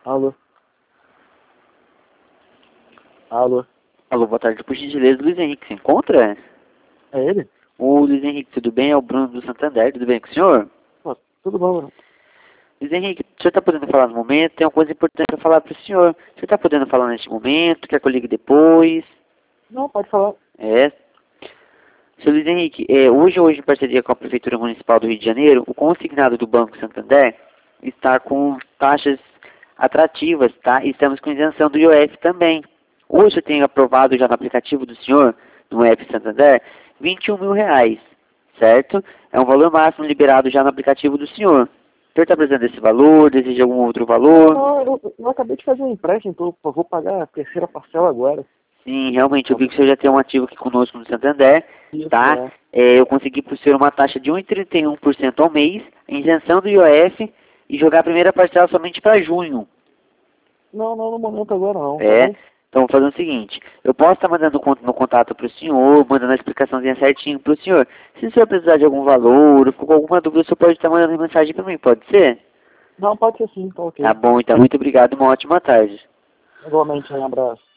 Alô? Alô? Alô, boa tarde. Por gentileza, Luiz Henrique se encontra? É ele? O Luiz Henrique, tudo bem? É o Bruno do Santander, tudo bem com o senhor? Pô, tudo bom, mano? Luiz Henrique, o senhor está podendo falar no momento? Tem uma coisa importante para falar para o senhor. O senhor está podendo falar neste momento? Quer que eu ligue depois? Não, pode falar. É. Seu Luiz Henrique, hoje, em parceria com a Prefeitura Municipal do Rio de Janeiro, o consignado do Banco Santander está com taxas atrativas, tá? E estamos com isenção do IOF também. Hoje eu tenho aprovado já no aplicativo do senhor, no app Santander, R$ 21.000, certo? É um valor máximo liberado já no aplicativo do senhor. O senhor está precisando desse valor? Deseja algum outro valor? Não, eu acabei de fazer um empréstimo, eu vou pagar a terceira parcela agora. Sim, realmente, eu vi que o senhor já tem um ativo aqui conosco no Santander, Isso, tá? Eu consegui para o senhor uma taxa de 1,31% ao mês, isenção do IOF e jogar a primeira parcela somente para junho. Não, no momento agora não, tá É, bom? então vou fazer o seguinte, eu posso estar mandando no contato para o senhor, mandando a explicaçãozinha certinho para o senhor. Se o senhor precisar de algum valor, ou ficou com alguma dúvida, o senhor pode estar mandando mensagem para mim, pode ser? Não, pode ser sim, tá ok. Tá bom, então muito obrigado e uma ótima tarde. Igualmente, um abraço.